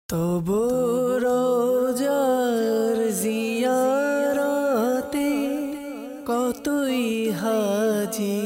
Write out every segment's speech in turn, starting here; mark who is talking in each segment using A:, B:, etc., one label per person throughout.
A: তবু রোজার জিয়ারতে কতই হাজি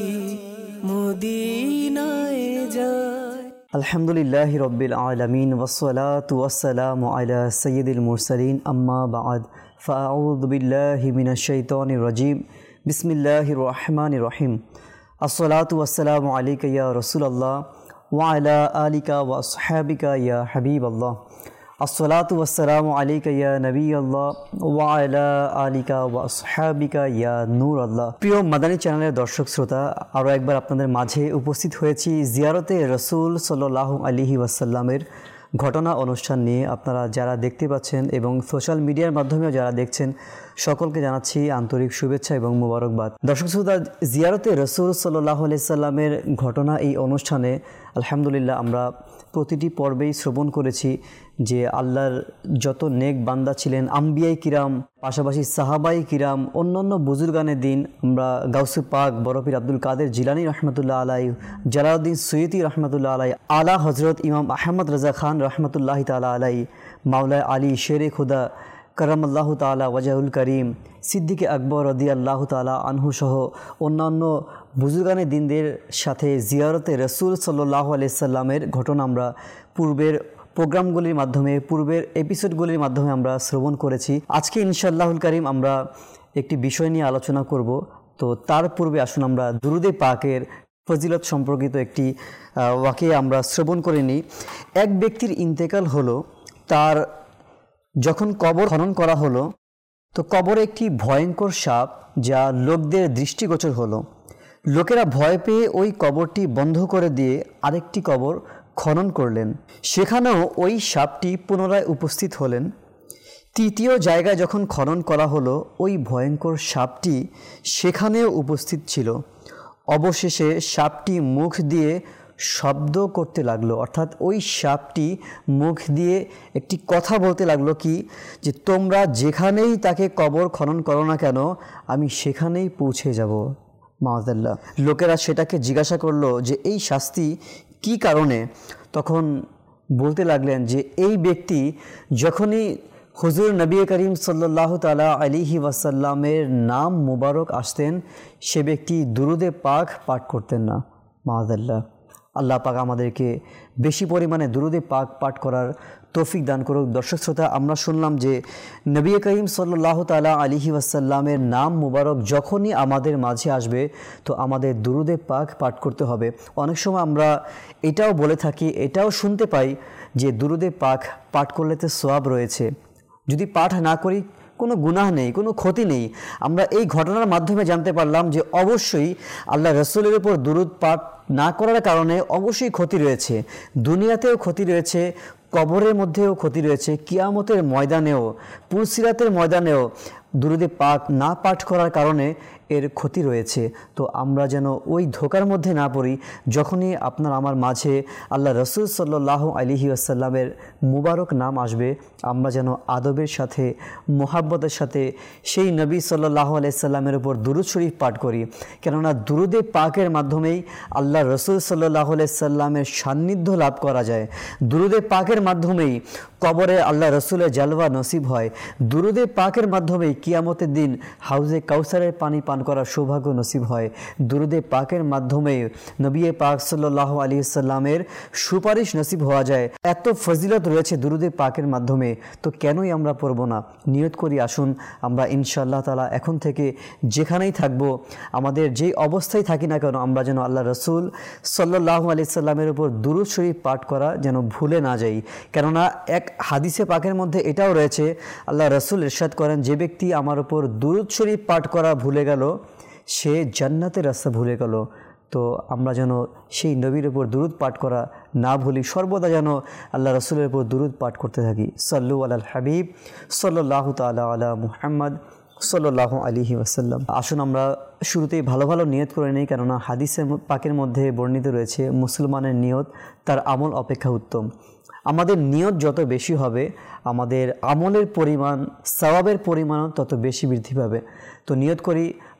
A: মদিনায় যায়।
B: আলহামদুলিল্লাহি রব্বিল আলামিন ওয়াসসালাতু ওয়াসসালামু আলা সাইয়্যিদিল মুরসালিন আম্মা বা'দ ফাআউযু বিল্লাহি মিনাশ শাইতানির রাজীম বিসমিল্লাহির রহমানির রহিম। আসসালাতু ওয়াসসালামু আলাইকা ইয়া রাসূলুল্লাহ ওয়া আলা আলিকা ওয়া আসহাবিকা ইয়া হাবিবাল্লাহ। আসসালাতু ওয়াসসালামু আলাইকা ইয়া নবিয়াল্লাহ ওয়া আলা আলিকা ওয়া আসহাবিকা ইয়া নূরাল্লাহ। প্রিয় মাদানী চ্যানেলের দর্শক শ্রোতা, আরও একবার আপনাদের মাঝে উপস্থিত হয়েছি জিয়ারতে রাসূল সাল্লাল্লাহু আলাইহি ওয়াসাল্লামের ঘটনা অনুষ্ঠান নিয়ে। আপনারা যারা দেখতে পাচ্ছেন এবং সোশ্যাল মিডিয়ার মাধ্যমেও যারা দেখছেন, সকলকে জানাচ্ছি আন্তরিক শুভেচ্ছা এবং মুবারকবাদ। দর্শক শ্রোতা, জিয়ারতে রাসূল সাল্লাল্লাহু আলাইহি সাল্লামের ঘটনা এই অনুষ্ঠানে আলহামদুলিল্লাহ আমরা প্রতিটি পর্বেই শ্রবণ করেছি যে আল্লাহর যত নেক বান্দা ছিলেন, আম্বিয়াই কিরাম, পাশাপাশি সাহাবাই কিরাম, অন্যান্য বুজুর্গানের দিন, আমরা গাউসে পাক বরফির আব্দুল কাদের জিলানী রহমতুল্লাহ আলাই, জালালউদ্দিন সৈয়দি রহমতুল্লাহ আলাই, আলা হজরত ইমাম আহমদ রাজা খান রহমতুল্লাহ তালা আলাই, মাওলায় আলী শেরে খুদা করমাল্লাহ তালা ওয়াজাহুল করিম, সিদ্দিকে আকবর রাদিয়াল্লাহু তালা আনহু সহ অন্যান্য বুজুর্গানের দিনদের সাথে জিয়ারতে রাসূল সাল্লাল্লাহু আলাইহি সাল্লামের ঘটনা আমরা পূর্বের প্রোগ্রামগুলির মাধ্যমে, পূর্বের এপিসোডগুলির মাধ্যমে আমরা শ্রবণ করেছি। আজকে ইনশাআল্লাহুল কারীম আমরা একটি বিষয় নিয়ে আলোচনা করব। তো তার পূর্বে আসুন আমরা দুরুদে পাকের ফজিলত সম্পর্কিত একটি ওয়াকিয়া আমরা শ্রবণ করে নিই। এক ব্যক্তির ইন্তেকাল হলো, তার যখন কবর খনন করা হলো তো কবরে একটি ভয়ঙ্কর সাপ যা লোকদের দৃষ্টিগোচর হলো। লোকেরা ভয় পেয়ে ওই কবরটি বন্ধ করে দিয়ে আরেকটি কবর খনন করলেন। সেখানেও ওই সাপটি পুনরায় উপস্থিত হলেন। তৃতীয় জায়গায় যখন খনন করা হলো, ওই ভয়ঙ্কর সাপটি সেখানেও উপস্থিত ছিল। অবশেষে সাপটি মুখ দিয়ে শব্দ করতে লাগলো, অর্থাৎ ওই সাপটি মুখ দিয়ে একটি কথা বলতে লাগলো কি, যে তোমরা যেখানেই তাকে কবর খনন করো না কেন, আমি সেখানেই পৌঁছে যাব। মাআযাল্লাহ। লোকেরা সেটাকে জিজ্ঞাসা করলো যে এই শাস্তি কি কারণে? তখন বলতে লাগলেন যে এই ব্যক্তি যখনই হুজুর নবী করিম সাল্লাল্লাহু তাআলা আলাইহি ওয়াসাল্লামের নাম মুবারক আসতেন, সে ব্যক্তি দুরুদে পাক পাঠ করতেন না। মাআযাল্লাহ। আল্লাহ পাক আমাদেরকে বেশি পরিমাণে দুরুদে পাক পাঠ করার তৌফিক দান করুক। দর্শক শ্রোতা, আমরা শুনলাম যে নবী করিম সাল্লাল্লাহু তাআলা আলাইহি ওয়াসাল্লামের নাম মুবারক যখনই আমাদের মাঝে আসবে তো আমাদের দুরুদে পাক পাঠ করতে হবে। অনেক সময় আমরা এটাও বলে থাকি, এটাও শুনতে পাই যে দুরুদে পাক পাঠ করলে তো সওয়াব রয়েছে, যদি পাঠ না করি কোনো গুনাহ নেই, কোনো ক্ষতি নেই। আমরা এই ঘটনার মাধ্যমে জানতে পারলাম যে অবশ্যই আল্লাহ রাসূলের উপর দুরুদ পাঠ না করার কারণে অবশ্যই ক্ষতি রয়েছে, দুনিয়াতেও ক্ষতি রয়েছে, কবরের মধ্যেও ক্ষতি রয়েছে, কিয়ামতের ময়দানেও, পুলসিরাতের ময়দানেও দুরুদে পাক না পাঠ করার কারণে এর ক্ষতি রয়েছে। তো আমরা যেন ওই ধোকার মধ্যে না পড়ি। যখনই আপনার আমার মাঝে আল্লাহ রাসূল সাল্লাল্লাহু আলাইহি ওয়াসাল্লামের মুবারক নাম আসবে, আমরা যেন আদবের সাথে, মোহাব্বতের সাথে সেই নবী সাল্লাল্লাহু আলাইহি সাল্লামের উপর দুরুদ শরীফ পাঠ করি। কেননা দুরুদে পাকের মাধ্যমেই আল্লাহ রাসূল সাল্লাল্লাহু আলাইহি সাল্লামের সান্নিধ্য লাভ করা যায়। দুরুদে পাকের মাধ্যমেই কবরে আল্লাহ রাসূলের জালওয়া নসিব হয়। দুরুদে পাকের মাধ্যমেই কিয়ামতের দিন হাউজে কাউসারের পানি পান করার সৌভাগ্য নসিব হয়। দুরুদে পাকের মাধ্যমে নবী পাক সাল্লাল্লাহু আলাইহি সাল্লামের সুপারিশ নসিব হওয়া যায়। এত ফজিলত রয়েছে দুরুদে পাকের মাধ্যমে, তো কেনই আমরা পড়ব না? নিয়ত করি, আসুন আমরা ইনশাআল্লাহ তাআলা এখন থেকে যেখানেই থাকবো, আমাদের যেই অবস্থায় থাকি না কেন, আমরা যেন আল্লাহ রাসূল সাল্লাল্লাহু আলাইহি সাল্লামের উপর দুরুদ শরীফ পাঠ করা যেন ভুলে না যাই। কেননা এক হাদিসে পাকের মধ্যে এটাও রয়েছে, আল্লাহ রাসূল ইরশাদ করেন, যে ব্যক্তি আমার উপর দুরুদ শরীফ পাঠ করা ভুলে গেল সে জান্নাতের রাস্তা ভুলে গেল। তো আমরা যেন সেই নবীর উপর দুরুদ পাঠ করা না ভুলি, সর্বদা যেন আল্লাহ রাসূলের উপর দুরুদ পাঠ করতে থাকি। সাল্লু আলাল হাবিব সাল্লাল্লাহু তাআলা আলা মুহাম্মদ সাল্লাল্লাহু আলাইহি ওয়াসাল্লাম। আসুন আমরা শুরুতেই ভালো ভালো নিয়ত করে নিই, কেননা হাদিসের পাকের মধ্যে বর্ণিত রয়েছে মুসলমানের নিয়ত তার আমল অপেক্ষা উত্তম। আমাদের নিয়ত যত বেশি হবে, আমাদের আমলের পরিমাণ, সওয়াবের পরিমাণও তত বেশি বৃদ্ধি পাবে। তো নিয়ত করি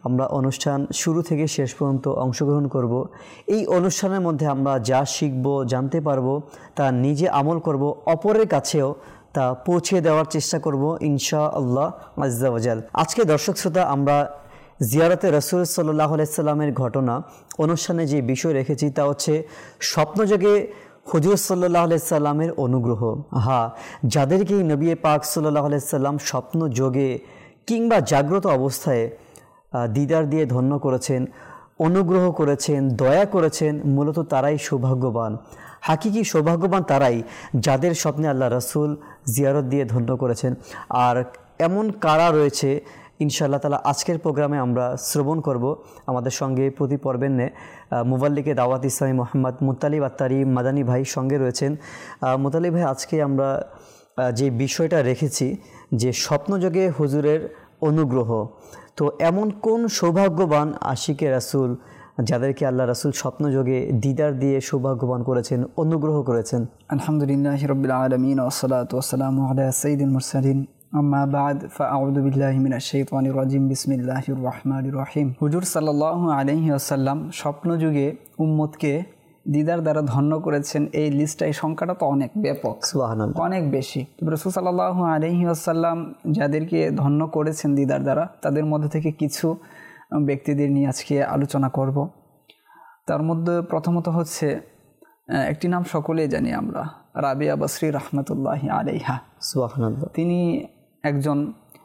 B: আমরা অনুষ্ঠান শুরু থেকে শেষ পর্যন্ত অংশগ্রহণ করব। এই অনুষ্ঠানের মধ্যে আমরা যা শিখব, জানতে পারবো, তা নিজে আমল করব, অপরের কাছেও তা পৌঁছে দেওয়ার চেষ্টা করব ইনশাআল্লাহ আজ্জা ওয়াজাল। আজকে দর্শক শ্রোতা, আমরা জিয়ারতে রাসূল সাল্লাল্লাহু আলাইহি সাল্লামের ঘটনা অনুষ্ঠানে যে বিষয় রেখেছি তা হচ্ছে স্বপ্নযোগে হুজুর সাল্লাল্লাহু আলাইহি সাল্লামের অনুগ্রহ। হ্যাঁ, যাদেরকে নবী পাক সাল্লাল্লাহু আলাইহি সাল্লাম স্বপ্নযোগে কিংবা জাগ্রত অবস্থায় দিদার দিয়ে ধন্য করেছেন, অনুগ্রহ করেছেন, দয়া করেছেন, মূলত তারাই সৌভাগ্যবান। হাকিকি সৌভাগ্যবান তারাই যাদের স্বপ্নে আল্লাহ রাসূল জিয়ারত দিয়ে ধন্য করেছেন। আর এমন কারা রয়েছে ইনশাআল্লাহ তাআলা আজকের প্রোগ্রামে আমরা শ্রবণ করব। আমাদের সঙ্গে প্রতি পর্বের মুবাল্লিগে দাওয়াত ইসলামী মোহাম্মদ মুত্তালিব আত্তারি মাদানী ভাই সঙ্গে রয়েছেন। মুত্তালিব ভাই, আজকে আমরা যে বিষয়টা রেখেছি যে স্বপ্নযোগে হুজুরের অনুগ্রহ, তো এমন কোন সৌভাগ্যবান আশিকে রাসূল যাদেরকে আল্লাহ রাসূল স্বপ্নযোগে দিদার দিয়ে সৌভাগ্যবান করেছেন, অনুগ্রহ করেছেন?
C: আলহামদুলিল্লাহি রাব্বিল আলামিন ওয়াসসালাতু ওয়াসসালামু আলা সাইয়্যিদিল মুরসালিন আম্মা বা'দ ফাআউযু বিল্লাহি মিনাশ শাইতানির রাজিম বিসমিল্লাহির রহমানির রহিম। হুজুর সাল্লাল্লাহু আলাইহি ওয়াসাল্লাম স্বপ্নযুগে উম্মতকে দিদার দ্বারা ধন্য করেছেন। এই লিস্টটাই সংখ্যাটা তো অনেক ব্যাপক,
B: সুবহানাল্লাহ,
C: অনেক বেশি। রাসূল সাল্লাল্লাহু আলাইহি ওয়াসাল্লাম যাদেরকে ধন্য করেছেন দিদার দ্বারা, তাদের মধ্যে থেকে কিছু ব্যক্তিদের নিয়ে আজকে আলোচনা করব। তার মধ্যে প্রথমত হচ্ছে একটি নাম সকলেই জানি আমরা, রাবিয়া বসরি রহমতুল্লাহি আলাইহা।
B: সুবহানাল্লাহ।
C: তিনি একজন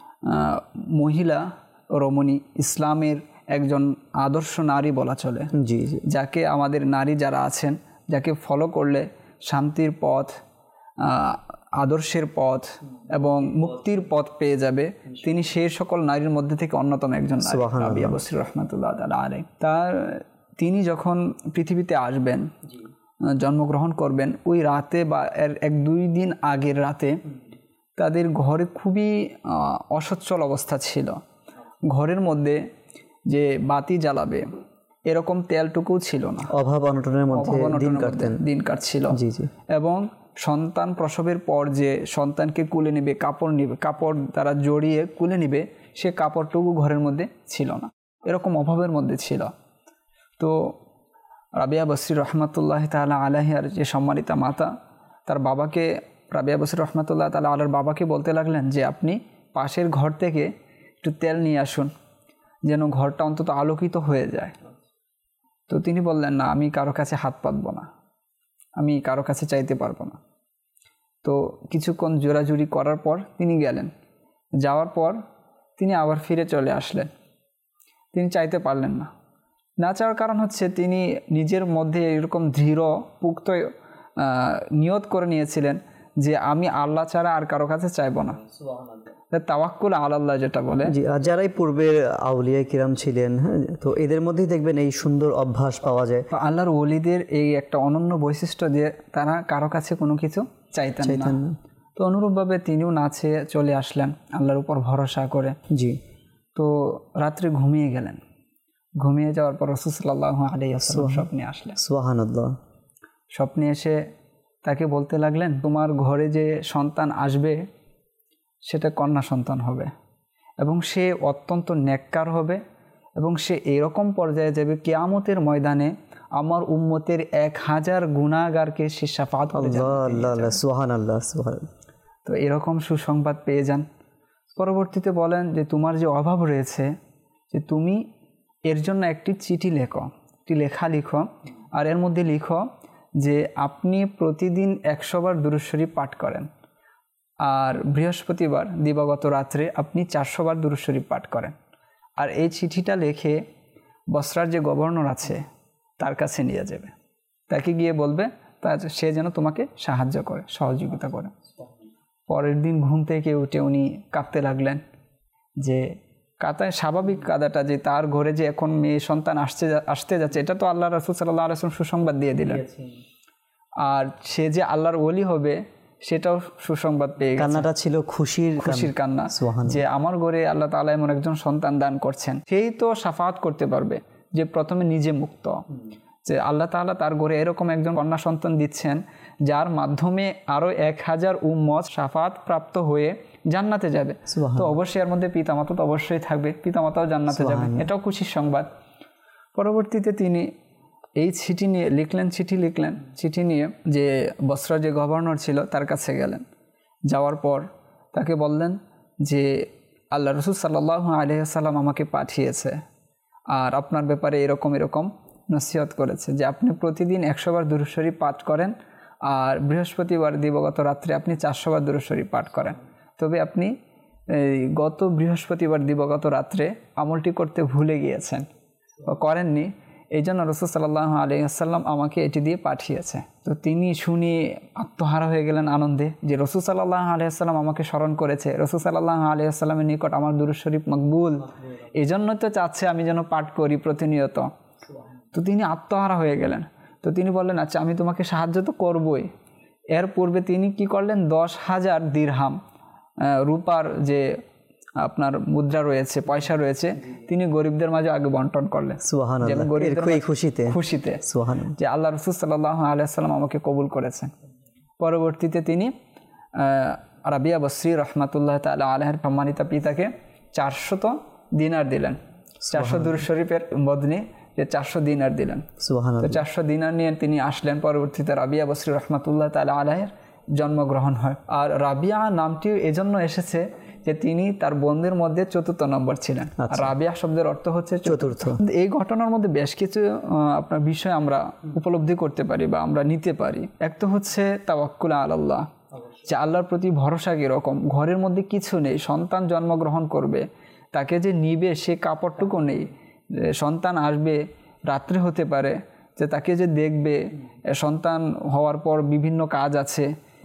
C: মহিলা রমণী, ইসলামের একজন আদর্শ নারী বলা চলে।
B: জি জি,
C: যাকে আমাদের নারী যারা আছেন, যাকে ফলো করলে শান্তির পথ, আদর্শের পথ এবং মুক্তির পথ পেয়ে যাবে, তিনি সেই সকল নারীর মধ্যে থেকে অন্যতম একজন নারী, রাবিয়া বসরি রহমতুল্লাহ আলাইহা। তিনি যখন পৃথিবীতে আসবেন, জন্মগ্রহণ করবেন, ওই রাতে বা এর 1-2 দিন আগের রাতে তাদের ঘরে খুবই অসচ্ছল অবস্থা ছিল। ঘরের মধ্যে যে বাতি জ্বালাবে এরকম তেলটুকুও ছিল না,
B: অভাব অনটনের মধ্যে
C: দিন কাটছিল।
B: জি জি।
C: এবং সন্তান প্রসবের পর যে সন্তানকে কুলে নেবে, কাপড় দ্বারা জড়িয়ে কুলে নেবে, সে কাপড়টুকু ঘরের মধ্যে ছিল না, এরকম অভাবের মধ্যে ছিল। তো রাবিয়া বসরি রহমতুল্লাহ তাআলা আলাইহার যে সম্মানিতা মাতা, তার বাবাকে, রাবিয়া বসরি রহমতুল্লাহ তাআলা আলার বাবাকে বলতে লাগলেন যে আপনি পাশের ঘর থেকে একটু তেল নিয়ে আসুন, যেন ঘরটা অন্তত আলোকিত হয়ে যায়। তো তিনি বললেন, না, আমি কারো কাছে হাত পাতবো না, আমি কারো কাছে চাইতে পারবো না। তো কিছুক্ষণ জোরাজুরি করার পর তিনি গেলেন। যাওয়ার পর তিনি আবার ফিরে চলে আসলেন। তিনি চাইতে পারলেন না। না চাওয়ার কারণ হচ্ছে তিনি নিজের মধ্যে এরকম দৃঢ় পুক্ত নিয়ত করে নিয়েছিলেন যে আমি আল্লাহ ছাড়া আর কারো কাছে চাইবো না। তাওয়াক্কুল আলাল্লাহ যেটা বলে।
B: জি, আর যারাই পূর্বের আউলিয়া কিরাম ছিলেন, হ্যাঁ, তো এদের মধ্যেই দেখবেন এই সুন্দর অভ্যাস পাওয়া যায়।
C: আল্লাহর ওলিদের এই একটা অনন্য বৈশিষ্ট্য যে তারা কারো কাছে কোনো কিছু চাইতেন না। তো অনুরূপভাবে তিনিও না চেয়ে চলে আসলেন আল্লাহর উপর ভরসা করে।
B: জি।
C: তো রাত্রে ঘুমিয়ে গেলেন। ঘুমিয়ে যাওয়ার পর রাসূল সাল্লাল্লাহু আলাইহি ওয়াসাল্লাম স্বপ্নে আসলেন।
B: সুবহানাল্লাহ।
C: স্বপ্নে এসে তাকে বলতে লাগলেন, তোমার ঘরে যে সন্তান আসবে সেটা কন্যা সন্তান হবে এবং সে অত্যন্ত নেককার হবে এবং সে এরকম পর্যায়ে যাবে কিয়ামতের ময়দানে আমার উম্মতের 1000 গুনাহগারকে সে শাফাত করে যাবে।
B: সুবহানাল্লাহ।
C: তো এরকম সুসংবাদ পেয়ে যান। পরবর্তীতে বলেন যে তোমার যে অভাব রয়েছে, যে তুমি এর জন্য একটি চিঠি লেখো, একটি লেখা লিখো, আর এর মধ্যে লিখো যে আপনি প্রতিদিন 100 বার দুরূদ শরীফ পাঠ করেন, আর বৃহস্পতিবার দিবাগত রাত্রে আপনি 400 বার দুরূদ শরীফ পাঠ করেন। আর এই চিঠিটা লিখে বসরার যে গভর্নর আছে তার কাছে নিয়ে যাবে, তাকে গিয়ে বলবে সে যেন তোমাকে সাহায্য করে, সহযোগিতা করে। পরের দিন ঘুম থেকে উঠে উনি কাঁদতে লাগলেন, যে কাঁদায় স্বাভাবিক কাঁদাটা, যে তার ঘরে যে এখন মেয়ে সন্তান আসতে যাচ্ছে, এটা তো আল্লাহ রাসূল সাল্লাল্লাহু আলাইহি ওয়াসাল্লাম সুসংবাদ দিয়ে দিলেন। আর সে যে আল্লাহর ওলি হবে সেটাও সুসংবাদ পেয়ে গেছে।
B: কান্নাটা ছিল খুশির কান্না,
C: যে আমার ঘরে আল্লাহ তাআলা এমন একজন সন্তান দান করছেন। সেই তো শাফাত করতে পারবে যে প্রথমে নিজে মুক্ত, যে আল্লাহ তাআলা তার ঘরে এরকম একজন কন্যা সন্তান দিচ্ছেন যার মাধ্যমে আরও 1000 উম্মত শাফাত প্রাপ্ত হয়ে জান্নাতে যাবে। তো অবশ্যই এর মধ্যে পিতামাতা তো অবশ্যই থাকবে, পিতামাতাও জান্নাতে যাবে, এটাও খুশির সংবাদ। পরবর্তীতে তিনি এই চিঠি নিয়ে যে বসরার যে গভর্নর ছিল তার কাছে গেলেন। যাওয়ার পর তাকে বললেন যে আল্লাহ রসুল সাল্লাল্লাহু আলাইহি ওয়াসাল্লাম আমাকে পাঠিয়েছে, আর আপনার ব্যাপারে এরকম নসিহত করেছে যে আপনি প্রতিদিন 100 বার দুরূদ শরীফ পাঠ করেন, আর বৃহস্পতিবার দিবাগত রাত্রে আপনি 400 বার দুরূদ শরীফ পাঠ করেন। তবে আপনি গত বৃহস্পতিবার দিবাগত রাত্রে আমলটি করতে ভুলে গিয়েছেন বা করেননি, এই জন্য রাসূল সাল্লাল্লাহু আলাইহি ওয়াসাল্লাম আমাকে এটি দিয়ে পাঠিয়েছে। তো তিনি শুনে আত্মহারা হয়ে গেলেন আনন্দে যে রাসূল সাল্লাল্লাহু আলাইহি ওয়াসাল্লাম আমাকে স্মরণ করেছে, রাসূল সাল্লাল্লাহু আলাইহি ওয়াসাল্লামের নিকট আমার দুরূদ শরীফ মকবুল, এই জন্য তো চাচ্ছে আমি যেন পাঠ করি প্রতিনিয়ত। তো তিনি আত্মহারা হয়ে গেলেন। তো তিনি বললেন আচ্ছা আমি তোমাকে সাহায্য তো করবই। এর পূর্বে তিনি কি করলেন, 10,000 দিরহাম রূপার যে আপনার মুদ্রা রয়েছে, পয়সা রয়েছে, তিনি গরিবদের মাঝে আগে বন্টন করলেন। খুশিতে যে আল্লাহ রাসূল সাল্লাল্লাহু আলাইহি ওয়াসাল্লাম আমাকে কবুল করেছেন। পরবর্তীতে তিনি রাবিয়া বসরি রহমাতুল্লাহ তাআলা আলাইহির সম্মানিত পিতাকে 400 দিনার দিলেন। 400 দুরূদ শরীফের বদলে যে 400 দিনার দিলেন। তো 400 দিনার নিয়ে তিনি আসলেন। পরবর্তীতে রাবিয়া বসরি রহমাতুল্লাহ তাআলা আলাইহির জন্মগ্রহণ হয়। আর রাবিয়া নামটি এজন্য এসেছে যে তিনি তার বোনদের মধ্যে 4র্থ নম্বর ছিলেন। রাবিয়া শব্দের অর্থ হচ্ছে চতুর্থ। এই ঘটনার মধ্যে বেশ কিছু আপনার বিষয় আমরা উপলব্ধি করতে পারি বা আমরা নিতে পারি। এক তো হচ্ছে তাওয়াক্কুল আলাল্লাহ, যে আল্লাহর প্রতি ভরসা কীরকম। ঘরের মধ্যে কিছু নেই, সন্তান জন্মগ্রহণ করবে, তাকে যে নিবে সে কাপড়টুকু নেই, সন্তান আসবে রাত্রে হতে পারে, যে তাকে যে দেখবে, সন্তান হওয়ার পর বিভিন্ন কাজ আছে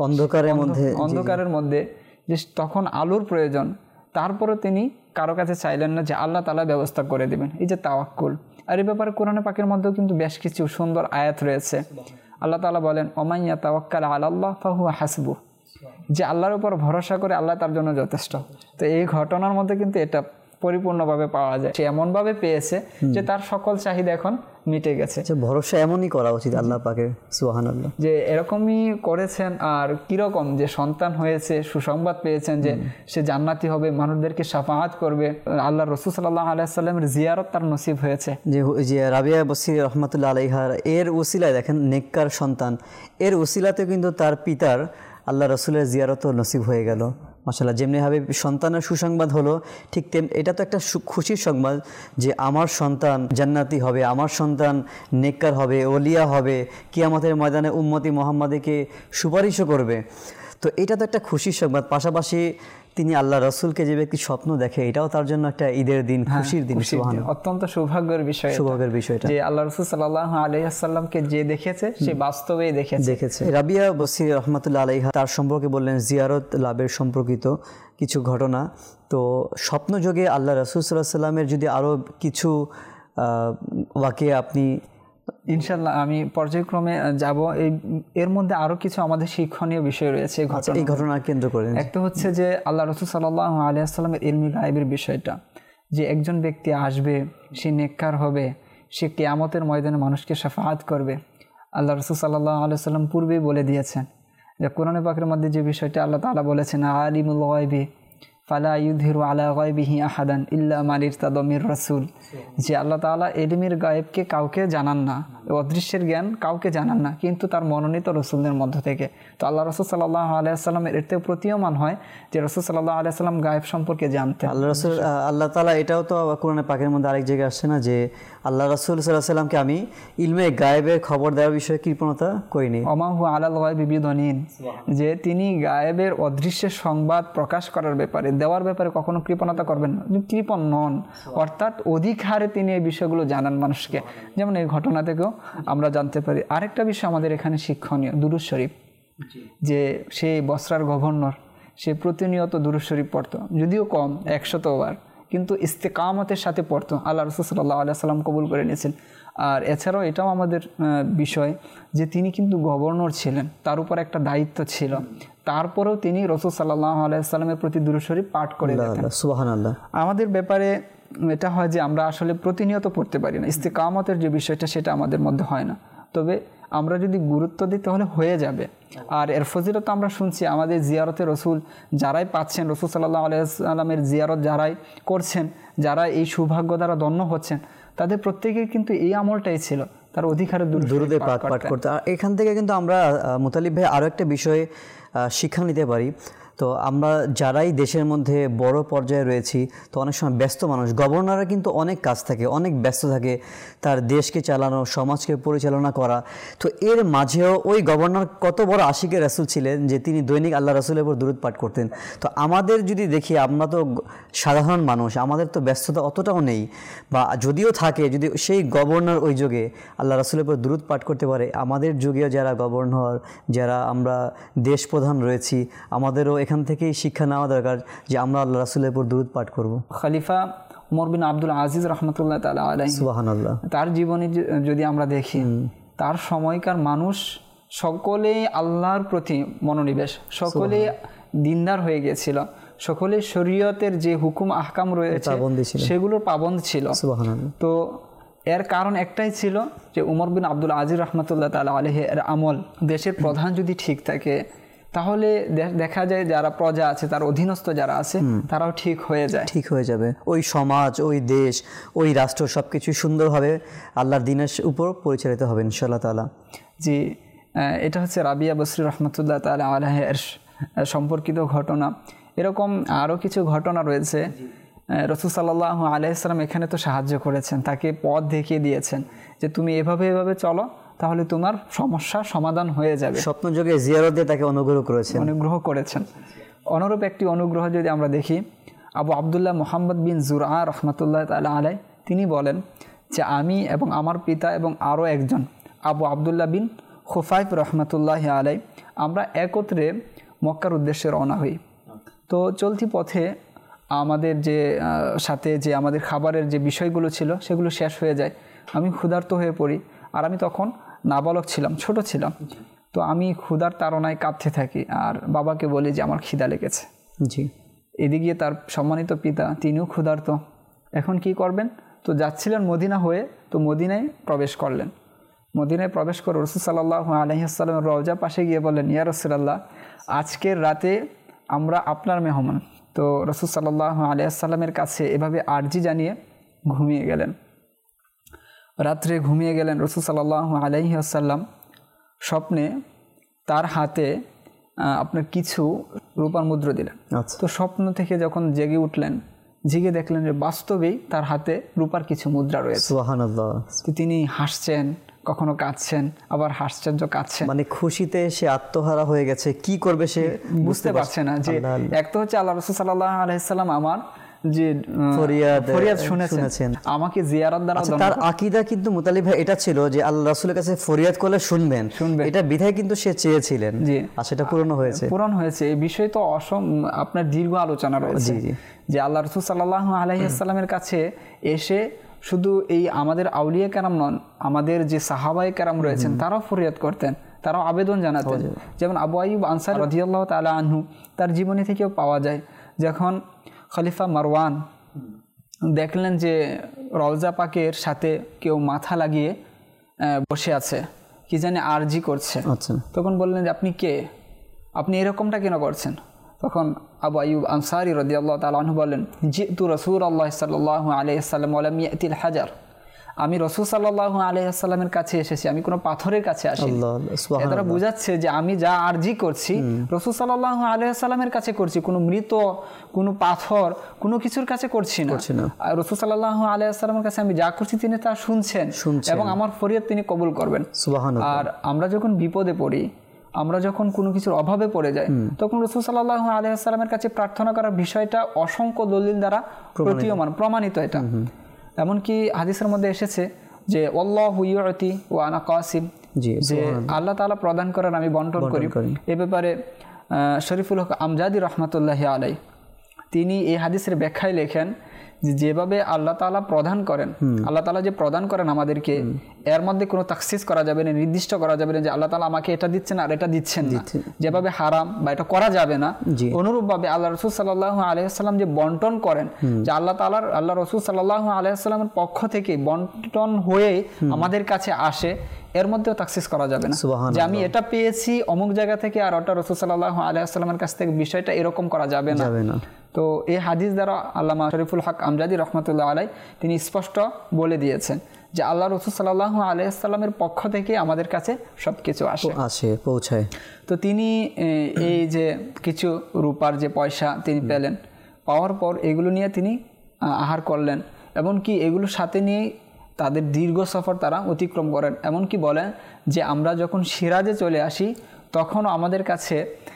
C: অন্ধকারের মধ্যে, যে তখন আলোর প্রয়োজন, তারপরে তিনি কারো কাছে চাইলেন না, যে আল্লাহ তাআলা ব্যবস্থা করে দিবেন। এই যে তাওয়াক্কুল। আর এই ব্যাপারে কোরআনে পাকের মধ্যেও কিন্তু বেশ কিছু সুন্দর আয়াত রয়েছে। আল্লাহ তাআলা বলেন ওমান ইয়াতাওয়াক্কাল আলাল্লাহ ফাহুয়া হাসবুহ, যে আল্লাহর উপর ভরসা করে আল্লাহ তার জন্য যথেষ্ট। তো এই ঘটনার মধ্যে কিন্তু এটা পরিপূর্ণভাবে পাওয়া যায়। সে এমনভাবে পেয়েছে যে তার সকল চাহিদা এখন মিটে গেছে।
B: ভরসা এমনই করা উচিত আল্লাহ পাকের, সুবহানাল্লাহ,
C: যে এরকমই করেছেন। আর কিরকম যে সন্তান হয়েছে, সুসংবাদ পেয়েছেন যে সে জান্নাতি হবে, মানুষদেরকে শাফাআত করবে, আল্লাহ রাসূল সাল্লাল্লাহু আলাইহি ওয়াসাল্লামের জিয়ারত তার নসিব হয়েছে।
B: যে রাবিয়া বসরি রহমাতুল্লাহ আলাইহা এর উসিলায় দেখেন নেককার সন্তান, এর উসিলাতে কিন্তু তার পিতার আল্লাহ রসুলের জিয়ারতও নসিব হয়ে গেল। মাশাআল্লাহ, যেমনিভাবে সন্তানের সুসংবাদ হলো, ঠিক তেমনি এটা তো একটা খুশির সংবাদ যে আমার সন্তান জান্নাতি হবে, আমার সন্তান নেককার হবে, ওলিয়া হবে, কিয়ামতের ময়দানে উম্মতি মুহাম্মাদীকে সুপারিশও করবে। তো এটা তো একটা খুশির সংবাদ। পাশাপাশি তিনি আল্লাহ রসুলকে যে ব্যক্তি স্বপ্ন দেখে, এটাও তার জন্য একটা ঈদের দিন, খুশির দিন।
C: অত্যন্ত সৌভাগ্যের বিষয়টা যে আল্লাহ রসুল সাল্লাল্লাহু আলাইহি ওয়াসাল্লামকে যে দেখেছে সে বাস্তবেই দেখেছে।
B: রাবিয়া বসরি রহমাতুল্লাহ আলাইহা তার সম্পর্কে বললেন জিয়ারত লাভের সম্পর্কিত কিছু ঘটনা। তো স্বপ্নযোগে আল্লাহ রসুল সাল্লাল্লাহু আলাইহি ওয়াসাল্লামের যদি আরও কিছু ওয়াকিয়া আপনি
C: ইনশাআল্লাহ আমি পর্যায়ক্রমে যাব। এর মধ্যে আরো কিছু আমাদের শিক্ষণীয় বিষয় রয়েছে
B: এই ঘটনা কেন্দ্র করে।
C: একটা হচ্ছে যে আল্লাহ রাসূল সাল্লাল্লাহু আলাইহি ওয়াসাল্লামের ইলমি গায়েবের বিষয়টা, যে একজন ব্যক্তি আসবে, সে নেককার হবে, সে কিয়ামতের ময়দানে মানুষকে শাফাআত করবে। আল্লাহ রাসূল সাল্লাল্লাহু আলাইহি ওয়াসাল্লাম পূর্বেই বলে দিয়েছেন যে কোরআনে পাকের মধ্যে যে বিষয়টা আল্লাহ তাআলা বলেছেন আলিমুল গায়বি ফালা ইউযহিরু আলা গায়বিহি আহাদান ইল্লা মান ইরতাদা মির রাসূল, যে আল্লাহ তাআলা ইলমের গায়েবকে কাউকে জানান না, অদৃশ্যের জ্ঞান কাউকে জানান না, কিন্তু তার মনোনীত রাসূলদের মধ্য থেকে। তো আল্লাহ রাসূল সাল্লাল্লাহু আলাইহি ওয়াসাল্লামের এতে প্রতীয়মান হয় যে রাসূল সাল্লাল্লাহু আলাইহি ওয়াসাল্লাম গায়েব সম্পর্কে জানতেন।
B: আল্লাহ তাআলা এটাও তো কোরআনে পাকের মধ্যে আরেক জায়গায় আসছে না, যে আল্লাহ রাসূল সাল্লাল্লাহু আলাইহি ওয়াসাল্লামকে আমি ইলমে গায়েবের খবর দেওয়ার বিষয়ে কৃপণতা করিনি।
C: ওমা হুয়া আলাল গায়বি বিদনীন, যে তিনি গায়েবের অদৃশ্যের সংবাদ প্রকাশ করার ব্যাপারে, দেওয়ার ব্যাপারে কখনো কৃপণতা করবেন না, কৃপণ নন, অর্থাৎ অধিক হারে তিনি এই বিষয়গুলো জানান মানুষকে। যেমন এই ঘটনা থেকেও আমরা জানতে পারি। আরেকটা বিষয় আমাদের এখানে শিক্ষণীয়, দুরূদ শরীফ, যে সেই বসরার গভর্নর, সে প্রতিনিয়ত দুরূদ শরীফ পড়তো, যদিও কম 100 বার, কিন্তু ইস্তেকামতের সাথে পড়তো। আল্লাহ রাসূল সাল্লাল্লাহু আলাইহি ওয়াসাল্লাম কবুল করে নিয়েছেন। আর এছাড়াও এটাও আমাদের বিষয় যে তিনি কিন্তু গভর্নর ছিলেন, তার উপর একটা দায়িত্ব ছিল, তারপরেও তিনি রাসূল সাল্লাল্লাহু আলাইহি ওয়াসাল্লামের প্রতি দুরূদ শরীফ পাঠ করে দিতেন।
B: সুবহানাল্লাহ।
C: আমাদের ব্যাপারে এটা হয় যে আমরা আসলে প্রতিনিয়ত পড়তে পারি না, ইস্তেকামতের যে বিষয়টা সেটা আমাদের মধ্যে হয় না। তবে আমরা যদি গুরুত্ব দিই তাহলে হয়ে যাবে। আর এর ফজিলত আমরা শুনছি, আমাদের জিয়ারতে রসুল যারাই পাচ্ছেন, রসুল সাল্লাল্লাহু আলাইহি ওয়াসাল্লামের জিয়ারত যারাই করছেন, যারা এই সৌভাগ্য দ্বারা ধন্য হচ্ছেন, তাদের প্রত্যেকের কিন্তু এই আমলটাই ছিল, তার অধিকারে দুরুদে পাঠ করতে।
B: আর এখান থেকে কিন্তু আমরা মুতালিব ভাই আরও একটা বিষয়ে শিক্ষা নিতে পারি। তো আমরা যারাই দেশের মধ্যে বড় পর্যায়ে রয়েছি, তো অনেক সময় ব্যস্ত মানুষ, গভর্নররা কিন্তু অনেক কাজ থাকে, অনেক ব্যস্ত থাকে, তার দেশকে চালানো, সমাজকে পরিচালনা করা। তো এর মাঝেও ওই গভর্নর কত বড় আশিকে রাসূল ছিলেন যে তিনি দৈনিক আল্লাহ রাসূলের উপর দুরূদ পাঠ করতেন। তো আমাদের যদি দেখি, আমরা তো সাধারণ মানুষ, আমাদের তো ব্যস্ততা অতটাও নেই, বা যদিও থাকে, যদি সেই গভর্নর ওই যুগে আল্লাহ রাসূলের উপর দুরূদ পাঠ করতে পারে, আমাদের যুগেও যারা গভর্নর, যারা আমরা দেশ প্রধান রয়েছি, আমাদেরও এখান থেকেই শিক্ষা নেওয়া দরকার যে আমরা আল্লাহ রাসূলের উপর দুরূদ পাঠ করব।
C: খলিফা উমর বিন আব্দুল আজিজ রহমতুল্লাহ তাআলা আলাইহি, সুবহানাল্লাহ, তার জীবনী যদি আমরা দেখি, তার সময়কার মানুষ সকলেই আল্লাহর প্রতি মনোনিবেশ, সকলেই দিনদার হয়ে গিয়েছিল, সকলে শরীয়তের যে হুকুম আহকাম রয়েছে সেগুলোর পাবন্দ ছিল। তো এর কারণ একটাই ছিল যে উমর বিন আব্দুল আজিজ রহমতুল্লাহ তাআলা আলাইহি এর আমল, দেশের প্রধান যদি ঠিক থাকে তাহলে দেখা যায় যারা প্রজা আছে, তার অধীনস্থ যারা আছে, তারাও ঠিক হয়ে যাবে। ওই সমাজ, ওই দেশ, ওই রাষ্ট্র সবকিছু সুন্দরভাবে আল্লাহর দ্বীনের উপর পরিচালিত হবে ইনশাআল্লাহ তাআলা। জি, এটা হচ্ছে রাবিয়া বসরি রহমতুল্লাহ তাআলা আলাইহি এর সম্পর্কিত ঘটনা। এরকম আরও কিছু ঘটনা রয়েছে। রাসূল সাল্লাল্লাহু আলাইহি সাল্লাম এখানে তো সাহায্য করেছেন, তাকে পথ দেখিয়ে দিয়েছেন যে তুমি এভাবে চলো, তাহলে তোমার সমস্যার সমাধান হয়ে যাবে।
B: স্বপ্নযোগে জিয়ারত দিয়ে তাকে অনুগ্রহ করেছেন।
C: অনুরূপ একটি অনুগ্রহ যদি আমরা দেখি, আবু আবদুল্লাহ মুহাম্মদ বিন জুরআ রহমতুল্লাহ তাআলা আলাইহি, তিনি বলেন যে আমি এবং আমার পিতা এবং আরও একজন আবু আবদুল্লাহ বিন খুফাইফ রহমতুল্লাহ আলাইহি, আমরা একত্রে মক্কার উদ্দেশ্যে রওনা হই। তো চলতি পথে আমাদের যে সাথে যে আমাদের খাবারের যে বিষয়গুলো ছিল সেগুলো শেষ হয়ে যায়। আমি ক্ষুধার্ত হয়ে পড়ি, আর আমি তখন নাবালক ছিলাম, ছোট ছিলাম। তো আমি ক্ষুধার তাড়নায় কাঁদতে থাকি আর বাবাকে বলি যে আমার খিদা লেগেছে।
B: জি,
C: এদিকে তার সম্মানিত পিতা, তিনিও ক্ষুধার্ত, এখন কি করবেন? তো যাচ্ছিলেন মদিনা হয়ে, তো মদিনায় প্রবেশ করলেন। মদিনায় প্রবেশ করে রাসূল সাল্লাল্লাহু আলাইহি ওয়াসাল্লামের রওজা পাশে গিয়ে বললেন, ইয়া রাসূলুল্লাহ, আজকের রাতে আমরা আপনার মেহমান। তো রাসূল সাল্লাল্লাহু আলাইহি ওয়াসাল্লামের কাছে এভাবে আরজি জানিয়ে ঘুমিয়ে গেলেন। রাত্রে ঘুমিয়ে গেলেন। রাসূল সাল্লাল্লাহু আলাইহি ওয়াসাল্লাম স্বপ্নে তার হাতে আপনার কিছু রূপার মুদ্রা দিলেন। তো স্বপ্ন থেকে যখন জেগে উঠলেন, জেগে দেখলেন যে বাস্তবেই তার হাতে রূপার কিছু মুদ্রা রয়েছে।
B: সুবহানাল্লাহ।
C: তিনি হাসছেন, কখনো কাঁদছেন, আবার হাসছেন, কাঁদছেন,
B: মানে খুশিতে সে আত্মহারা হয়ে গেছে, কি করবে সে
C: বুঝতে পারছে না। যে এক তো হচ্ছে আল্লাহ রাসূল সাল্লাল্লাহু আলাইহি ওয়াসাল্লাম আমার যে ফরিয়াদ শুনেছেন, আমাকে জিয়ারত দ্বারা।
B: তার আকীদা কিন্তু মুতালিব ভাই এটা ছিল যে আল্লাহ রাসূলের কাছে ফরিয়াদ করলে শুনবেন, এটা বিধায় কিন্তু সে চেয়েছিলেন, আর সেটা পূরণ হয়েছে। এই বিষয়ে তো আপনার দীর্ঘ আলোচনা রয়েছে যে আল্লাহ রাসূল সাল্লাল্লাহু আলাইহি ওয়াসাল্লামের কাছে এসে শুধু এই আমাদের আউলিয়া কেরাম নন, আমাদের যে সাহাবায়ে কেরাম রয়েছেন তারাও ফরিয়াদ করতেন, তারাও আবেদন জানাতেন। যেমন আবু আইয়ুব আনসারী রাদিয়াল্লাহু তাআলা আনহু, তার জীবনী থেকেও পাওয়া যায়, যখন খলিফা মারওয়ান দেখলেন যে রওজা পাকের সাথে কেউ মাথা লাগিয়ে বসে আছে, কি জানি আরজি করছে, তখন বললেন যে আপনি কে, আপনি এরকমটা কেন করছেন? তখন আবু আইয়ুব আনসারী রাদিয়াল্লাহু তাআলা আনহু বলেন, জিতু রাসূলুল্লাহ সাল্লাল্লাহু আলাইহি ওয়াসাল্লাম ওয়া লাম ইয়াতিল হাজার, আমি রাসূল সাল্লাল্লাহু আলাইহি ওয়াসাল্লামের কাছে এসেছি, আমি কোনো পাথরের কাছে আসিনি। এর দ্বারা বোঝাচ্ছে যে আমি যা আরজি করছি রাসূল সাল্লাল্লাহু আলাইহি ওয়াসাল্লামের কাছে করছি, কোনো মৃত, কোনো পাথর, কোনো কিছুর কাছে করছি না। রাসূল সাল্লাল্লাহু আলাইহি ওয়াসাল্লামের কাছে আমি যা করছি তিনি তা শুনছেন এবং আমার ফরিয়াদ তিনি কবুল করবেন। সুবহানাল্লাহ। আর আমরা যখন বিপদে পড়ি, আমরা যখন কোনো কিছুর অভাবে পড়ে যাই, তখন রাসূল সাল্লাল্লাহু আলাইহি ওয়াসাল্লামের কাছে প্রার্থনা করার বিষয়টা অসংখ্য দলিল দ্বারা প্রমাণিত। এটা এমনকি হাদিসের মধ্যে এসেছে যে আল্লাহু ইউতি ওয়া আনা কাসিম, যে আল্লাহ তাআলা প্রদান করেন, আমি বন্টন করি। এ ব্যাপারে শরীফুল হক আমজাদি রহমাতুল্লাহি আলাইহি তিনি এই হাদিসের ব্যাখ্যায় লেখেন
C: যে যেভাবে আল্লাহ তাআলা প্রদান করেন, আল্লাহ তাআলা যে প্রদান করেন আমাদেরকে, এর মধ্যে কোনো তাখসিস করা যাবে না, নির্দিষ্ট করা যাবে না যে আল্লাহ তাআলা আমাকে এটা দিচ্ছেন আর এটা দিচ্ছেন না, যেভাবে হারাম বা এটা করা যাবে না। অনুরূপভাবে আল্লাহ রাসূল সাল্লাল্লাহু আলাইহি ওয়াসাল্লাম যে বন্টন করেন, যে আল্লাহ রাসূল সাল্লাল্লাহু আলাইহি ওয়াসাল্লামের পক্ষ থেকে বন্টন হয়ে আমাদের কাছে আসে, এর মধ্যেও তাখসিস করা যাবে না যে আমি এটা পেয়েছি অমুক জায়গা থেকে আর ওটা রাসূল সাল্লাল্লাহু আলাইহি ওয়াসাল্লামের কাছ থেকে, বিষয়টা এরকম করা যাবে না। তো এই হাদিস দ্বারা আল্লামা শরীফুল হক আমজাদি রহমাতুল্লাহ আলাই তিনি স্পষ্ট বলে দিয়েছেন যে আল্লাহ রাসূল সাল্লাল্লাহু আলাইহি ওয়াসাল্লামের পক্ষ থেকে আমাদের কাছে সবকিছু আসে পৌঁছায়। তো তিনি এই যে কিছু রূপার যে পয়সা তিনি পেলেন, পাওয়ার পর এগুলো নিয়ে তিনি আহার করলেন, এমনকি এগুলোর সাথে নিয়ে তাদের দীর্ঘ সফর তারা অতিক্রম করেন। এমনকি বলেন যে আমরা যখন সিরাজে চলে আসি তখনও আমাদের কাছে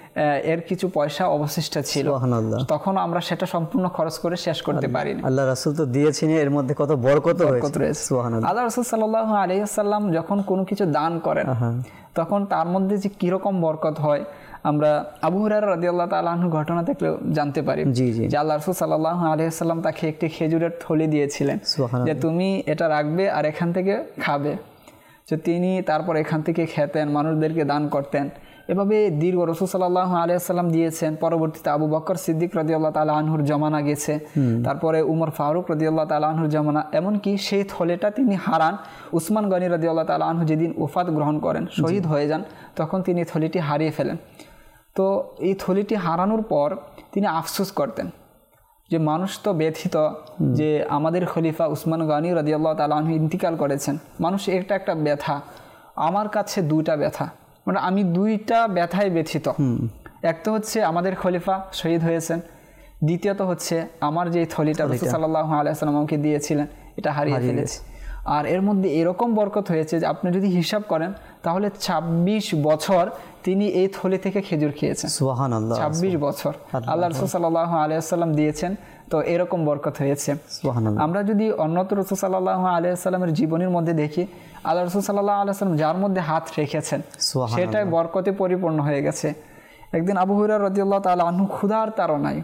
C: এর কিছু পয়সা অবশিষ্ট ছিল, তখন আমরা সেটা সম্পূর্ণ খরচ করে শেষ করতে পারিনি।
B: আল্লাহ রাসূল তো দিয়েছেন, এর মধ্যে কত বরকত হয়েছে। সুবহানাল্লাহ।
C: আল্লাহ রাসূল সাল্লাল্লাহু আলাইহি ওয়াসাল্লাম যখন কোনো কিছু দান করেন তখন তার মধ্যে যে কিরকম বরকত হয় আমরা আবু হুরায়রা রাদিয়াল্লাহু তাআলা আনহু ঘটনা থেকে জানতে পারি যে আল্লাহ রাসূল সাল্লাল্লাহু আলাইহি ওয়াসাল্লাম তাকে একটি খেজুরের থলি দিয়েছিলেন যে তুমি এটা রাখবে আর এখান থেকে খাবে। তো তিনি তারপর এখান থেকে খেতেন, মানুষদেরকে দান করতেন। এভাবে দীর্ঘ রাসূল সাল্লাল্লাহু আলাইহি ওয়াসাল্লাম দিয়েছেন। পরবর্তীতে আবু বকর সিদ্দিক রাদিয়াল্লাহু তাআলা আনহুর জমানা গেছে, তারপরে উমর ফারুক রাদিয়াল্লাহু তাআলা আনহুর জমানা, এমনকি সেই থলেটা তিনি হারান। উসমান গনি রাদিয়াল্লাহু তাআলা আনহু যেদিন ওফাত গ্রহণ করেন, শহীদ হয়ে যান, তখন তিনি থলিটি হারিয়ে ফেলেন। তো এই থলিটি হারানোর পর তিনি আফসোস করতেন যে মানুষ তো ব্যথিত যে আমাদের খলিফা উসমান গনি রাদিয়াল্লাহু তাআলা আনহু ইন্তিকাল করেছেন। মানুষ একটা ব্যথা, আমার কাছে দুইটা ব্যথা, মানে আমি দুইটা ব্যথায় ব্যথিত। এক তো হচ্ছে আমাদের খলিফা শহীদ হয়েছেন, দ্বিতীয়ত হচ্ছে আমার যে থলিটা রাসূল সাল্লাল্লাহু আলাইহি ওয়াসাল্লাম আমাকে দিয়েছিলেন এটা হারিয়ে ফেলেছি। আর এর মধ্যে এরকম বরকত হয়েছে যে আপনি যদি হিসাব করেন তাহলে 26 বছর তিনি এই থলি থেকে খেজুর খেয়েছেন। সুবহানাল্লাহ, 26 বছর আল্লাহ রাসূল সাল্লাল্লাহু আলাইহি ওয়াসাল্লাম দিয়েছেন, তো এরকম বরকত হয়েছে। সুবহানাল্লাহ। আমরা যদি অন্যত রাসূল সাল্লাল্লাহু আলাইহি ওয়াসাল্লামের জীবনের মধ্যে দেখি, আল্লাহ রাসূল সাল্লাল্লাহু আলাইহি ওয়াসাল্লাম যার মধ্যে হাত রেখেছেন সেটাই বরকতে পরিপূর্ণ হয়ে গেছে। একদিন আবু হুরায়রা রাদিয়াল্লাহু তাআলা আনহু ক্ষুধার তাড়নায়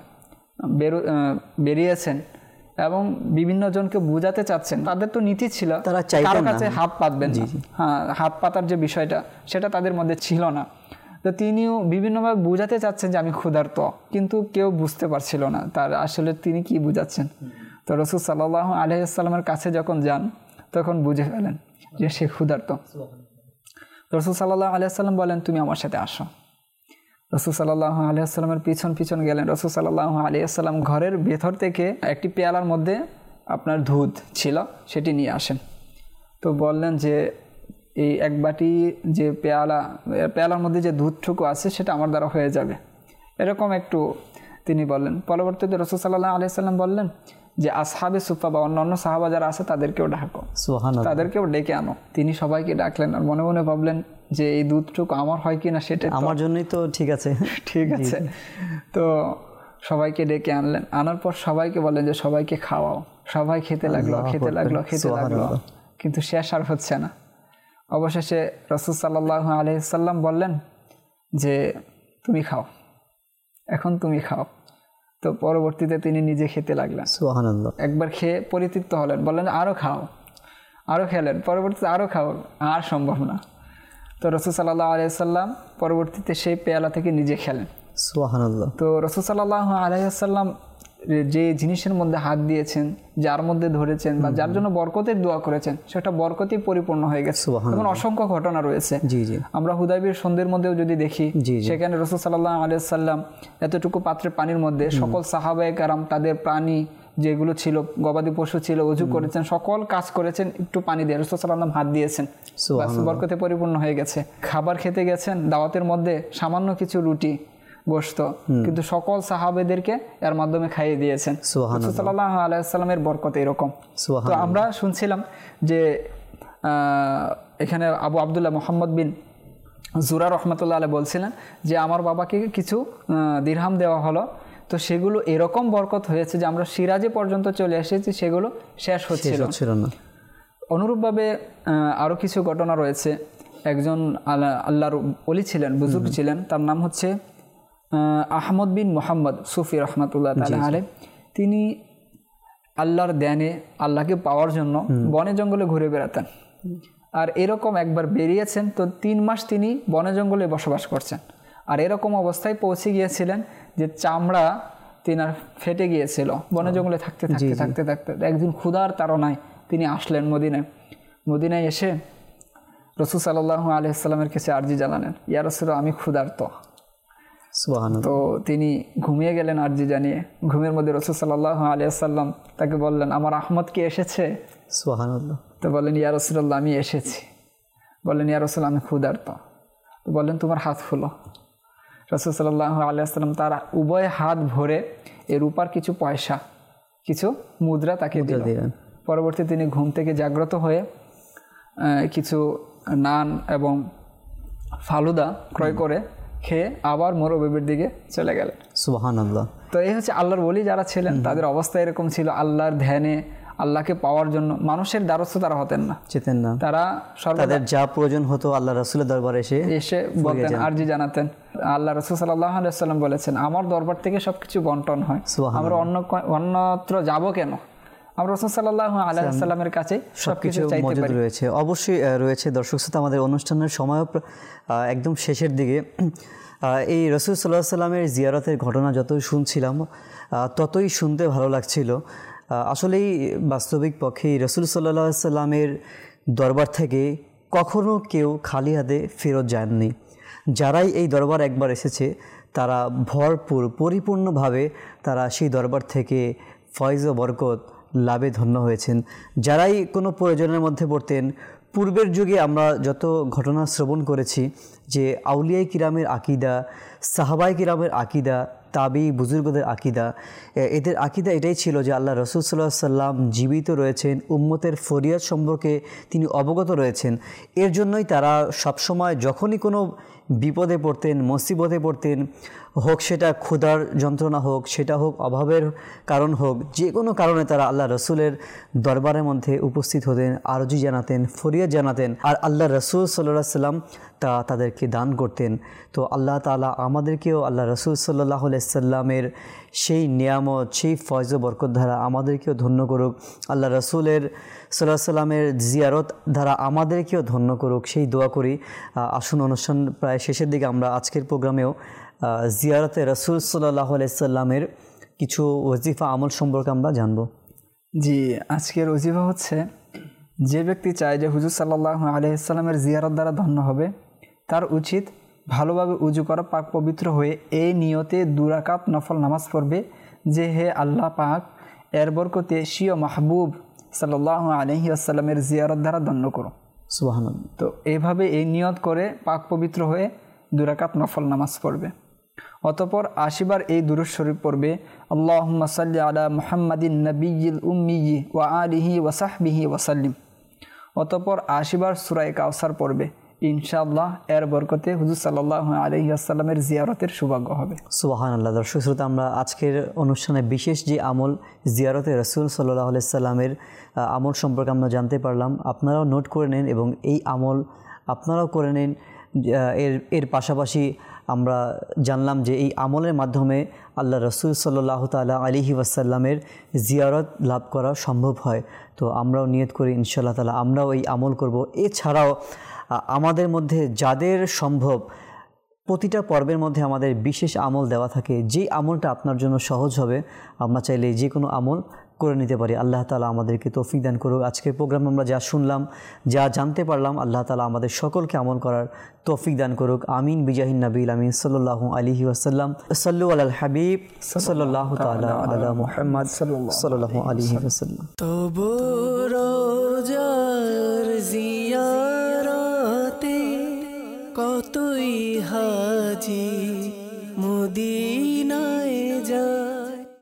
C: বেরিয়েছেন এবং বিভিন্ন জনকে বুঝাতে চাচ্ছেন, তাদের তো নীতি ছিল কারো কাছে হাত পাতবেন না, হ্যাঁ হাত পাতার যে বিষয়টা সেটা তাদের মধ্যে ছিল না। তো তিনিও বিভিন্নভাবে বুঝাতে চাচ্ছেন যে আমি ক্ষুধার্ত, কিন্তু কেউ বুঝতে পারছিল না তার আসলে তিনি কি বুঝাচ্ছেন। তো রাসূল সাল্লাল্লাহু আলাইহি ওয়াসাল্লামের কাছে যখন যান তখন বুঝে ফেলেন যে সে ক্ষুধার্ত। রাসূল সাল্লাল্লাহু আলাইহি ওয়াসাল্লাম বলেন তুমি আমার সাথে আসো। রাসূল সাল্লাল্লাহু আলাইহি ওয়াসাল্লামের পিছন গেলেন। রাসূল সাল্লাল্লাহু আলাইহি ওয়াসাল্লাম ঘরের ভেতর থেকে একটি পেয়ালার মধ্যে আপনার দুধ ছিল সেটি নিয়ে আসেন। তো বললেন যে এই এক বাটি যে পেয়ালার মধ্যে যে দুধটুকু আছে সেটা আমার দ্বারা হয়ে যাবে, এরকম একটু তিনি বললেন। পরবর্তীতে রাসূল সাল্লাল্লাহু আলাইহি ওয়াসাল্লাম বললেন যে আসহাবে সুফা বা অন্যান্য সাহাবা যারা আছে তাদেরকেও ডাকো, তাদেরকেও ডেকে আনো। তিনি সবাইকে ডাকলেন আর মনে মনে ভাবলেন যে এই দুধটুকু আমার হয় কিনা, সেটা
B: আমার জন্যই তো ঠিক আছে।
C: তো সবাইকে ডেকে আনলেন, আনার পর সবাইকে বললেন যে সবাইকে খাওয়াও। সবাই খেতে লাগলো, কিন্তু শেষ আর হচ্ছে না। অবশেষে রাসূল সাল্লাল্লাহু আলাইহি ওয়াসাল্লাম বললেন যে তুমি খাও, এখন তুমি খাও। তো পরবর্তীতে তিনি নিজে খেতে লাগলেন। সুবহানাল্লাহ। একবার খেয়ে পরিতৃপ্ত হলেন, বললেন আরো খাও, আরো খেলেন, পরবর্তীতে আরো খাও, আর সম্ভব না। তো রাসূল সাল্লাল্লাহু আলাইহি ওয়াসাল্লাম পরবর্তীতে সেই পেয়ালা থেকে নিজে খেলেন। সুবহানাল্লাহ। তো রাসূল সাল্লাল্লাহু আলাইহি ওয়াসাল্লাম যে জিনিসের মধ্যে হাত দিয়েছেন, যার মধ্যে ধরেছেন বা যার জন্য বরকতের দোয়া করেছেন, সেটা বরকতই পরিপূর্ণ হয়ে গেছে। এমন অসংখ্য ঘটনা রয়েছে। আমরা হুদাইবিয়ার সন্ধির মধ্যেও যদি দেখি, সেখানে রাসূল সাল্লাল্লাহু আলাইহি ওয়াসাল্লাম এতটুকু পাত্রের পানির মধ্যে সকল সাহাবায়ে কেরাম তাদের প্রাণী যেগুলো ছিল, গবাদি পশু ছিল, ওযু করেছেন, সকল কাজ করেছেন একটু পানি দিয়ে। রাসূল সাল্লাল্লাহু আলাইহি ওয়াসাল্লাম হাত দিয়েছেন, বরকতে পরিপূর্ণ হয়ে গেছে। খাবার খেতে গেছেন, দাওয়াতের মধ্যে সামান্য কিছু রুটি গোশত, কিন্তু সকল সাহাবেদেরকে এর মাধ্যমে খাইয়ে দিয়েছেন। রাসূল সাল্লাল্লাহু আলাইহি ওয়াসাল্লামের বরকত এরকম। তো আমরা শুনছিলাম যে এখানে আবু আব্দুল্লাহ মুহাম্মদ বিন জুরা রাহমাতুল্লাহ আলাইহি বলছিলেন যে আমার বাবাকে কিছু দিরহাম দেওয়া হলো, তো সেগুলো এরকম বরকত হয়েছে যে আমরা সিরাজে পর্যন্ত চলে এসেছি, সেগুলো শেষ হচ্ছিল না। অনুরূপভাবে আরও কিছু ঘটনা রয়েছে। একজন আল্লাহর ওলি ছিলেন, বুজুর্গ ছিলেন, তার নাম হচ্ছে আহমদ বিন মুহাম্মদ সুফি রহমাতুল্লাহ তাআলা আলাইহি। তিনি আল্লাহর ধ্যানে আল্লাহকে পাওয়ার জন্য বনে জঙ্গলে ঘুরে বেড়াতেন। আর এরকম একবার বেরিয়েছেন তো 3 মাস তিনি বনে জঙ্গলে বসবাস করছেন। আর এরকম অবস্থায় পৌঁছে গিয়েছিলেন যে চামড়া তিনার ফেটে গিয়েছিল বনে জঙ্গলে থাকতে থাকতে থাকতে থাকতে। একদিন ক্ষুধার তাড়নায় তিনি আসলেন মদিনায় এসে রাসূল সাল্লাল্লাহু আলাইহি ওয়াসাল্লামের কাছে আরজি জানালেন, ইয়া রাসূলুল্লাহ আমি ক্ষুধার্ত। তো তিনি ঘুমিয়ে গেলেন আরজি জানিয়ে। ঘুমের মধ্যে রাসূল সাল্লাল্লাহু আলাইহি ওয়াসাল্লাম তাকে বললেন, আমার আহমদ কি এসেছে?
B: সুবহানাল্লাহ।
C: তো বললেন, ইয়া রাসূলুল্লাহ আমি এসেছি। বললেন, ইয়া রাসূল আমি ক্ষুধার্ত। তো বললেন, তোমার হাত খুলো। রাসূল সাল্লাল্লাহু আলাইহি ওয়াসাল্লাম তার উভয় হাত ভরে এর রূপার কিছু পয়সা, কিছু মুদ্রা তাকে দিলেন। পরবর্তী তিনি ঘুম থেকে জাগ্রত হয়ে কিছু নান এবং ফালুদা ক্রয় করে খেয়ে আবার মরুভূমির দিকে চলে গেলেন।
B: সুবহানাল্লাহ।
C: তো এই হচ্ছে আল্লাহর ওলি যারা ছিলেন, তাদের অবস্থা এরকম ছিল। আল্লাহর ধ্যানে আল্লাহকে পাওয়ার জন্য মানুষের দ্বারস্থ তারা হতেন না, যেতেন না। তারা
B: তাদের যা প্রয়োজন হতো আল্লাহ রাসূলের দরবারে এসে বলতেন,
C: আরজি জানাতেন। আল্লাহ রাসূল সাল্লাল্লাহু আলাইহি ওয়াসাল্লাম বলেছেন, আমার দরবার থেকে সবকিছু বন্টন হয়, আমরা অন্যত্র যাব কেন? আমরা রাসূল সাল্লাল্লাহু আলাইহি ওয়াসাল্লামের কাছে সবকিছু চাইতে পারি।
B: রয়েছে, অবশ্যই রয়েছে। দর্শক শ্রোতা, আমাদের অনুষ্ঠানের সময় একদম শেষের দিকে। এই রাসূল সাল্লাল্লাহু আলাইহি ওয়াসাল্লামের জিয়ারতের ঘটনা যতই শুনছিলাম ততই শুনতে ভালো লাগছিল। আসলেই বাস্তবিক পক্ষে রাসূল সাল্লাল্লাহু আলাইহি ওয়াসাল্লামের দরবার থেকে কখনো কেউ খালি হাতে ফেরত যাননি। যারাই এই দরবার একবার এসেছে তারা ভরপুর পরিপূর্ণভাবে তারা সেই দরবার থেকে ফয়েজ ও বরকত লাভে ধন্য হয়েছেন। যারাই কোনো প্রয়োজনের মধ্যে পড়তেন, পূর্বের যুগে আমরা যত ঘটনা শ্রবণ করেছি যে আউলিয়ায়ে কিরামের আকীদা, সাহাবায়ে কিরামের আকীদা, তাবি বুজুর্গদের আকীদা, এদের আকীদা এটাই ছিল যে আল্লাহ রাসূল সাল্লাল্লাহু আলাইহি ওয়াসাল্লাম জীবিত রয়েছেন, উম্মতের ফরিয়াদ সম্পর্কে তিনি অবগত রয়েছেন। এর জন্যই তারা সবসময় যখনই কোনো বিপদে পড়তেন, মুসিবতে পড়তেন, হোক সেটা ক্ষুধার যন্ত্রণা হোক, সেটা হোক অভাবের কারণ হোক, যে কোনো কারণে তারা আল্লাহ রসুলের দরবারের মধ্যে উপস্থিত হতেন, আরজি জানাতেন, ফরিয়াদ জানাতেন। আর আল্লাহ রসুল সাল্লাল্লাহু আলাইহি সাল্লাম তা তাদেরকে দান করতেন। তো আল্লাহ তাআলা আমাদেরকেও আল্লাহ রসুল সাল্লাল্লাহু আলাইহি সাল্লামের সেই নিয়ামত, সেই ফয়জ ও বরকত ধারা আমাদেরকেও ধন্য করুক। আল্লাহ রসুলের সাল্লাল্লাহু আলাইহি সাল্লামের জিয়ারত ধারা আমাদেরকেও ধন্য করুক, সেই দোয়া করি। আসুন, অনুষ্ঠান প্রায় শেষের দিকে। আমরা আজকের প্রোগ্রামেও জিয়ারতে রসুল সাল্লাল্লাহু আলাইহি সাল্লামের কিছু ওজিফা আমল সম্পর্কে আমরা জানব।
C: জি, আজকের ওজিফা হচ্ছে, যে ব্যক্তি চায় যে হুজুর সাল্লাল্লাহু আলাইহি সাল্লামের জিয়ারত দ্বারা ধন্য হবে, তার উচিত ভালোভাবে উজু করা, পাক পবিত্র হয়ে এই নিয়তে 2 রাকাত নফল নামাজ পড়বে যে হে আল্লাহ পাক, এর বরকতে শিও মাহবুব সাল্লাল্লাহু আলাইহি ওয়াসাল্লামের জিয়ারত দ্বারা ধন্য করো।
B: সুবহানাল্লাহ।
C: তো এইভাবে এই নিয়ত করে পাক পবিত্র হয়ে 2 রাকাত নফল নামাজ পড়বে। অতঃপর 80 বার এই দুরূদ শরীফ পড়বে, আল্লাহুম্মা সাল্লি আলা মুহাম্মাদিন নাবিয়্যিল উম্মিয়্যি ওয়া আলিহি ওয়া সাহবিহি ওয়া সাল্লিম। অতঃপর 80 বার সূরা কাউসার পড়বে। ইনশাআল্লাহ এর বরকতে হুজুর সাল্লাল্লাহু আলাইহি ওয়াসাল্লামের জিয়ারতের সৌভাগ্য হবে।
B: সুবহানাল্লাহ। দর্শক শ্রোতা, আমরা আজকের অনুষ্ঠানে বিশেষ যে আমল জিয়ারতে রাসূল সাল্লাল্লাহু আলাইহি সাল্লামের আমল সম্পর্কে আমরা জানতে পারলাম। আপনারাও নোট করে নেন এবং এই আমল আপনারাও করে নিন। এর পাশাপাশি আমরা জানলাম যে এই আমলের মাধ্যমে আল্লাহ রসুল সাল্লাল্লাহু তাআলা আলাইহি ওয়াসাল্লামের জিয়ারত লাভ করা সম্ভব হয়। তো আমরাও নিয়ত করি ইনশাআল্লাহ তাআলা আমরাও এই আমল করব। এছাড়াও আমাদের মধ্যে যাদের সম্ভব, প্রতিটা পর্বের মধ্যে আমাদের বিশেষ আমল দেওয়া থাকে, যেই আমলটা আপনার জন্য সহজ হবে আমরা চাইলে যে কোনো আমল করে নিতে পারি। আল্লাহ তাআলা আমাদেরকে তৌফিক দান করুক। আজকের প্রোগ্রামে আমরা যা শুনলাম, যা জানতে পারলাম, আল্লাহ তাআলা আমাদের সকলকে আমল করার তৌফিক দান করুক। আমিন বিজাহিন নবীল আমিন সাল্লাল্লাহু আলাইহি ওয়াসাল্লাম। সাল্লু আলাল হাবিব সাল্লাল্লাহু তাআলা আলা মুহাম্মদ সাল্লাল্লাহু আলাইহি ওয়াসাল্লাম।
A: তবু রোজার জিয়ারতে কতই হাজি